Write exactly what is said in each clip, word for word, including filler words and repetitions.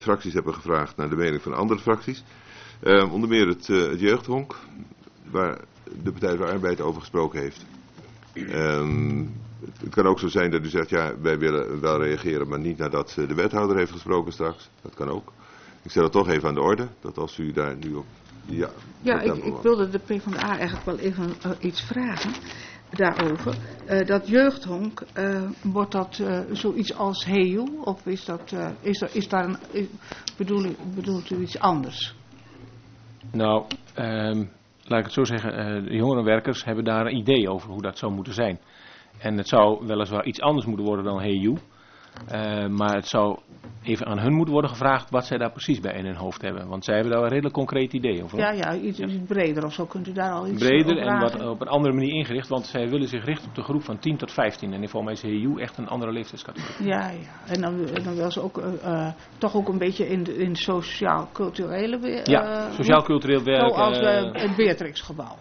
fracties hebben gevraagd naar de mening van andere fracties. Uh, onder meer het, uh, het jeugdhonk, waar de Partij van de Arbeid over gesproken heeft. Um, het kan ook zo zijn dat u zegt, ja, wij willen wel reageren, maar niet nadat de wethouder heeft gesproken straks. Dat kan ook. Ik stel het toch even aan de orde, dat als u daar nu op... Ja, ja ik, ik wilde de PvdA eigenlijk wel even uh, iets vragen daarover. Uh, dat jeugdhonk, uh, wordt dat uh, zoiets als H E U? Of is, dat, uh, is, er, is daar een... Is, bedoel, bedoelt u iets anders? Nou, um, laat ik het zo zeggen, uh, de jongerenwerkers hebben daar een idee over hoe dat zou moeten zijn. En het zou weliswaar iets anders moeten worden dan H E U. Uh, maar het zou even aan hun moeten worden gevraagd wat zij daar precies bij in hun hoofd hebben. Want zij hebben daar een redelijk concreet idee over. Ja, ja, iets, iets breder of zo kunt u daar al iets breder over en wat op een andere manier ingericht. Want zij willen zich richten op de groep van tien tot vijftien. En volgens mij is H E U echt een andere leeftijdscategorie. Ja, ja. En dan, dan wil ze ook uh, uh, toch ook een beetje in, de, in sociaal-culturele... Uh, ja, sociaal-cultureel werk. Zoals uh, het Beatrixgebouw.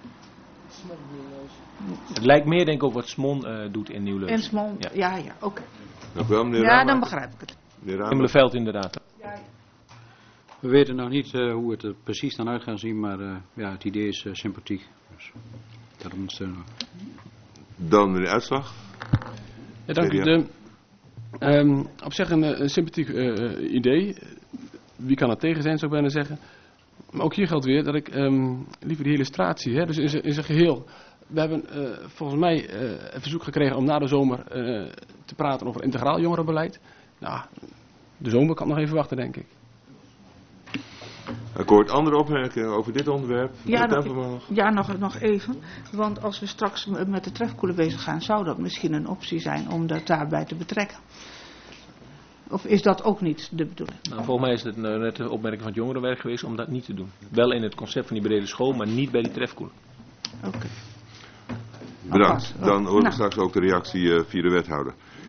Het lijkt meer denk ik op wat Smon uh, doet in Nieuw-Leusen. En Smon, ja, ja, ja oké. Okay. Nog wel, meneer Ja, Ramak. dan begrijp ik het. In Veld inderdaad. Ja, ja. We weten nog niet uh, hoe het er precies dan uit gaat zien, maar uh, ja, het idee is uh, sympathiek. Dus dat ondersteunen we. Dan meneer Uitslag. Ja, dank u. De, um, op zich een, een sympathiek uh, idee. Wie kan er tegen zijn, zou ik bijna zeggen. Maar ook hier geldt weer dat ik um, liever die illustratie, hè, dus in zijn geheel. We hebben uh, volgens mij uh, een verzoek gekregen om na de zomer uh, te praten over integraal jongerenbeleid. Nou, de zomer kan nog even wachten, denk ik. Akkoord. Andere opmerkingen over dit onderwerp? Ja, nog, ja nog, nog even. Want als we straks met de trefkoelen bezig gaan, zou dat misschien een optie zijn om dat daarbij te betrekken. Of is dat ook niet de bedoeling? Nou, volgens mij is het net de opmerking van het jongerenwerk geweest om dat niet te doen. Wel in het concept van die brede school, maar niet bij die trefkoelen. Oké. Okay. Bedankt. Dan horen we nou. straks ook de reactie uh, via de wethouder.